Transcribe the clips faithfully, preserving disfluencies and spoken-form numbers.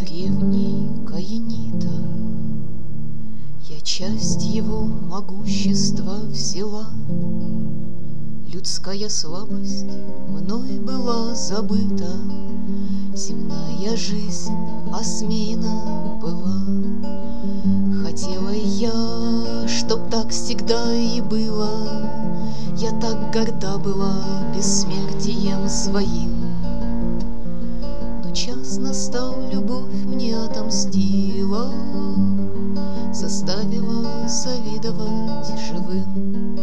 древний Каинита, я часть его могущества взяла. Людская слабость мной была забыта, земная жизнь осмеяна была. Хотела я, чтоб так всегда и было, я так горда была бессмертием своим. Но час настал, любовь мне отомстила, заставила завидовать живым.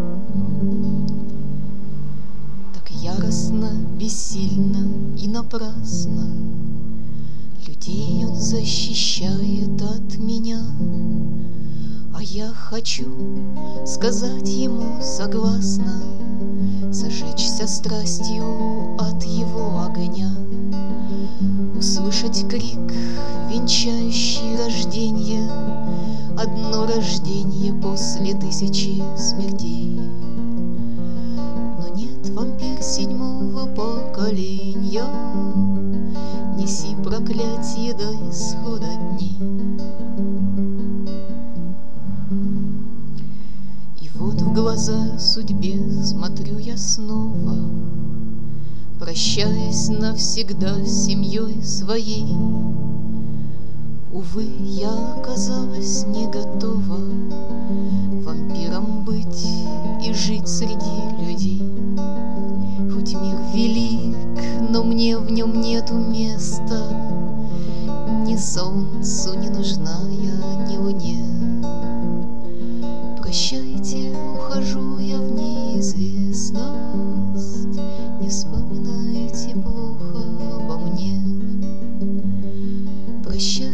Так яростно, бессильно и напрасно людей он защищает от меня. А я хочу сказать ему согласно, зажечься страстью от его огня, услышать крик, венчающий рождение, одно рождение после тысячи смертей. Но нет, вампир седьмого поколения, неси проклятие до исхода дней. И вот в глаза судьбе смотрю я снова, прощаясь навсегда с семьей своей. Увы, я оказалась не готова вампиром быть и жить среди людей. Хоть мир велик, но мне в нем нету места, ни солнцу не нужна я, ни луне. Прощайте, ухожу я в неизвестность, не вспоминайте плохо обо мне. Прощайте.